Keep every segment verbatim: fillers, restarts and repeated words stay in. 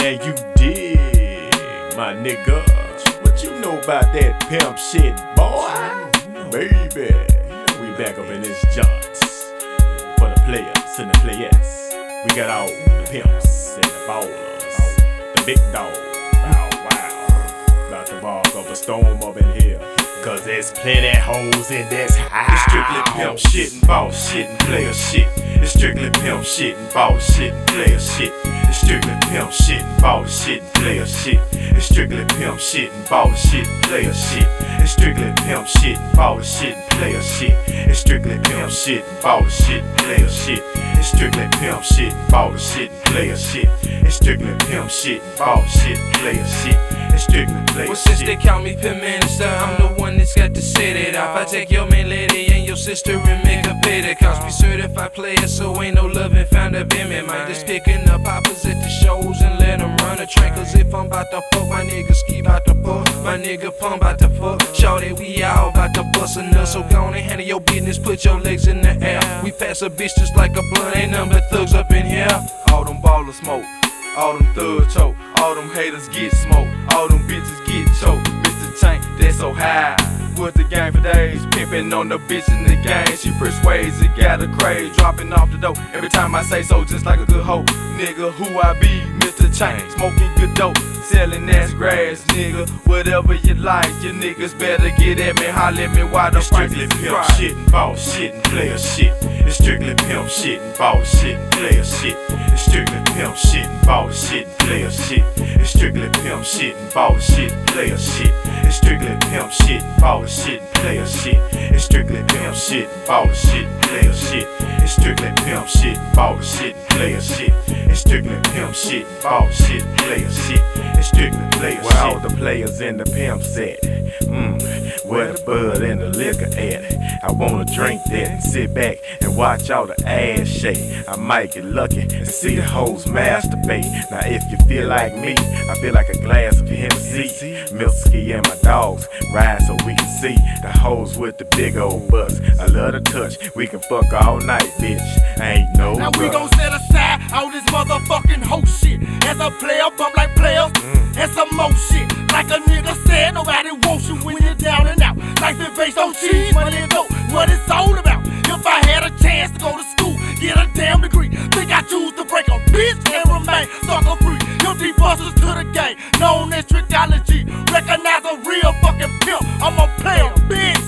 Yeah, you dig, my nigga. What you know about that pimp shit, boy? Baby, we back up in this joint for the players and the players. We got all the pimps and the ballers, the big dog. Wow, wow. About to bark up a storm up in here, cause there's plenty hoes in this house. It's strictly pimp shit and boss shit and player shit. It's strictly pimp shit and boss shit and player shit. It's strictly pimp shit and boss shit and player shit. It's strictly pimp shit and boss shit and player shit. It's strictly pimp shit and boss shit and player shit. It's strictly pimp shit and boss shit and player shit. It's strictly pimp shit and boss shit and player shit. It's strictly pimp shit and boss shit and player shit. It's strictly player shit. Well, since they call me Pimp Minister, I'm the one that's got to set it off. I take your main lady and your sister and make her pay the cost. We certified players, so ain't no loving found up in me. Mind just picking up hoppers at the shows and let them run a track. Cause if I'm about to fuck, my nigga Ski about to fuck, my nigga Pump about to fuck. Shawty, we all about to bust a nut. So go on and handle your business, put your legs in the air. We pass a bitch just like a blunt, ain't nothing but thugs up in here. All them ballers smoke, all them thugs choke, all them haters get smoked, all them bitches get choked. Mister Tank, that's so high. Was the game for days, pimping on the bitch in the game. She persuades, it got a craze, dropping off the dope every time I say so, just like a good hoe. Nigga, who I be, Mister Chain, smoking good dope, selling ass grass, nigga. Whatever you like, you niggas better get at me, holler at me while the strictly pimp shit and boss shit and player shit. It's strictly pimp shit and boss shit and player shit. It's strictly pimp shit and boss shit and player shit. It's strictly pimp shit and boss shit and player shit. It's strictly pimp shit and boss shit and player shit. It's strictly pimp shit and boss shit and player shit. It's strictly pimp shit and boss shit and player shit. It's strictly pimp shit and boss shit and player shit. It's strictly player shit. Where all the players and the pimps at? Mmm, where the bud and the liquor at? I wanna drink that and sit back and watch all the ass shake. I might get lucky and see the hoes masturbate. Now if you feel like me, I feel like a glass of Hennessy. Milky and my dogs ride so we can see the hoes with the big old butts. I love to touch, we can fuck all night, bitch. Ain't no Now rush. we gon' set aside all this motherfucking hoe shit. As a player, bump like players, mm. and some more shit. Like a nigga said, nobody wants you when you're down and out. Life is based on cheese, money and dope, what it's all about. If I had a chance to go to school, get a damn degree, think I choose to break a bitch and remain sucker free. Your deep busters to the game, known as trickology. Recognize a real fucking pimp, I'm a player, bitch.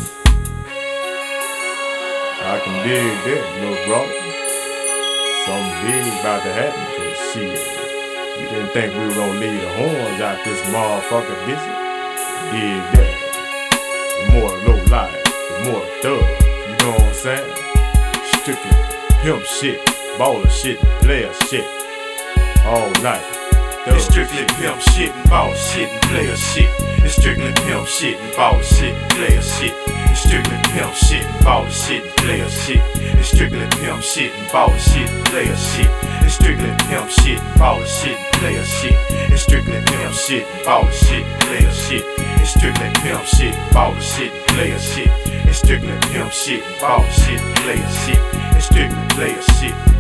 I can dig that, little bro. Something big about to happen, cause shit, you didn't think we were gonna leave the horns out this motherfucker busy. Dig that. The more the low life, the more the thug. You know what I'm saying? Strictly pimp shit, baller shit, player shit, all night. It's strictly pimp shit and boss shit and player shit. It's strictly pimp shit and boss shit and player shit. It's strictly pimp shit and boss shit and player shit. It's strictly pimp shit and boss shit and player shit. It's strictly pimp shit and boss shit and player shit. It's strictly pimp shit and boss shit and player shit. It's strictly pimp shit and boss shit and player shit. It's strictly pimp shit and boss shit and player shit. It's strictly player shit.